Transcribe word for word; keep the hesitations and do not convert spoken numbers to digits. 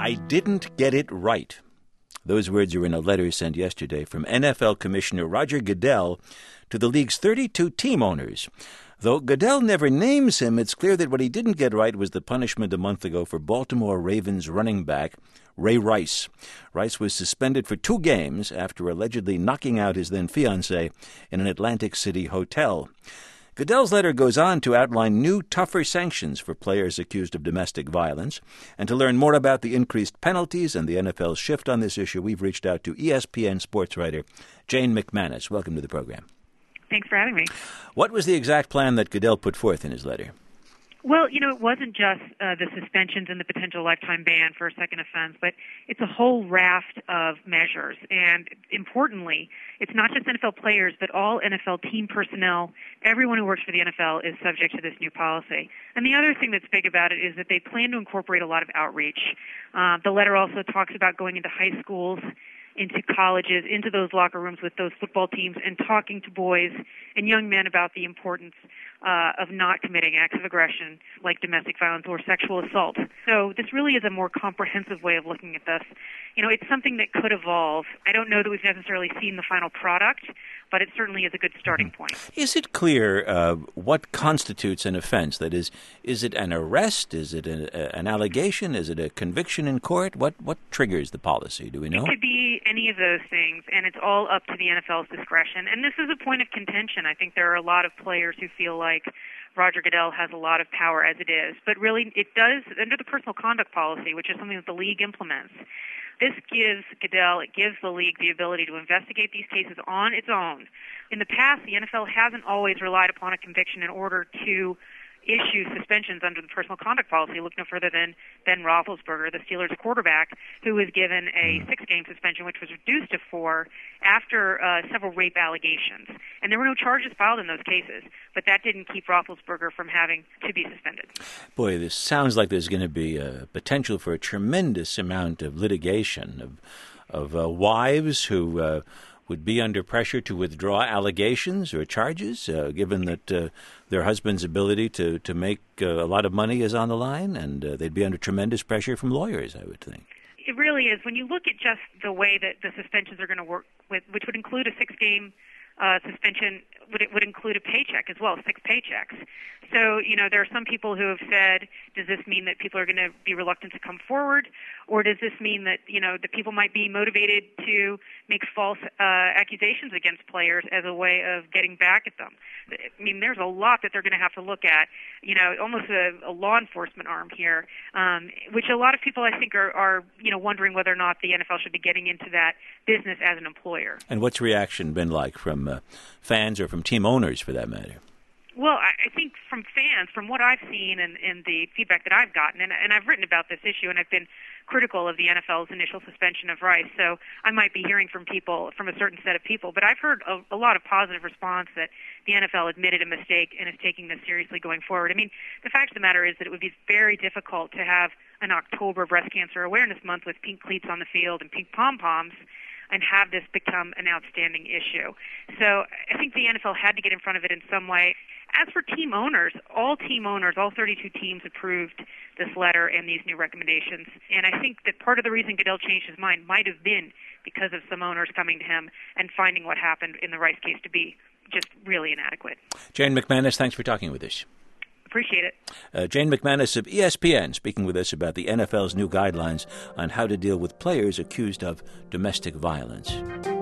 I didn't get it right. Those words are in a letter sent yesterday from N F L Commissioner Roger Goodell to the league's thirty-two team owners. Though Goodell never names him, it's clear that what he didn't get right was the punishment a month ago for Baltimore Ravens running back Ray Rice. Rice was suspended for two games after allegedly knocking out his then-fiancée in an Atlantic City hotel. Goodell's letter goes on to outline new, tougher sanctions for players accused of domestic violence. And to learn more about the increased penalties and the N F L's shift on this issue, we've reached out to E S P N sports writer Jane McManus. Welcome to the program. Thanks for having me. What was the exact plan that Goodell put forth in his letter? Well, you know, it wasn't just uh, the suspensions and the potential lifetime ban for a second offense, but it's a whole raft of measures. And importantly, it's not just N F L players, but all N F L team personnel. Everyone who works for the N F L is subject to this new policy. And the other thing that's big about it is that they plan to incorporate a lot of outreach. Uh, the letter also talks about going into high schools, into colleges, into those locker rooms with those football teams and talking to boys and young men about the importance uh, of not committing acts of aggression like domestic violence or sexual assault. So this really is a more comprehensive way of looking at this. You know, it's something that could evolve. I don't know that we've necessarily seen the final product, but it certainly is a good starting point. Is it clear uh, what constitutes an offense? That is, is it an arrest? Is it a, a, an allegation? Is it a conviction in court? What what triggers the policy? Do we know? It could be any of those things, and it's all up to the N F L's discretion. And this is a point of contention. I think there are a lot of players who feel like Roger Goodell has a lot of power as it is. But really, it does, under the personal conduct policy, which is something that the league implements, this gives Goodell, it gives the league the ability to investigate these cases on its own. In the past, the N F L hasn't always relied upon a conviction in order to issue suspensions under the personal conduct policy. Look no further than Ben Roethlisberger, the Steelers quarterback, who was given a six-game suspension, which was reduced to four after uh, several rape allegations. And there were no charges filed in those cases, but that didn't keep Roethlisberger from having to be suspended. Boy, this sounds like there's going to be a potential for a tremendous amount of litigation of of uh, wives who uh, would be under pressure to withdraw allegations or charges, uh, given that uh, their husband's ability to, to make uh, a lot of money is on the line, and uh, they'd be under tremendous pressure from lawyers, I would think. It really is. When you look at just the way that the suspensions are going to work, with, which would include a six-game uh, suspension, would it would include a paycheck as well, six paychecks. So, you know, there are some people who have said, does this mean that people are going to be reluctant to come forward? Or does this mean that, you know, that people might be motivated to make false uh, accusations against players as a way of getting back at them? I mean, there's a lot that they're going to have to look at, you know, almost a, a law enforcement arm here, um, which a lot of people, I think, are, are, you know, wondering whether or not the N F L should be getting into that business as an employer. And what's reaction been like from uh, fans or from team owners, for that matter? Well, I think from fans, from what I've seen and, and the feedback that I've gotten, and, and I've written about this issue, and I've been critical of the N F L's initial suspension of Rice, so I might be hearing from people, from a certain set of people, but I've heard a, a lot of positive response that the N F L admitted a mistake and is taking this seriously going forward. I mean, the fact of the matter is that it would be very difficult to have an October Breast Cancer Awareness Month with pink cleats on the field and pink pom-poms and have this become an outstanding issue. So I think the N F L had to get in front of it in some way. As for team owners, all team owners, all thirty-two teams approved this letter and these new recommendations. And I think that part of the reason Goodell changed his mind might have been because of some owners coming to him and finding what happened in the Rice case to be just really inadequate. Jane McManus, thanks for talking with us. Appreciate it. Uh, Jane McManus of E S P N speaking with us about the N F L's new guidelines on how to deal with players accused of domestic violence.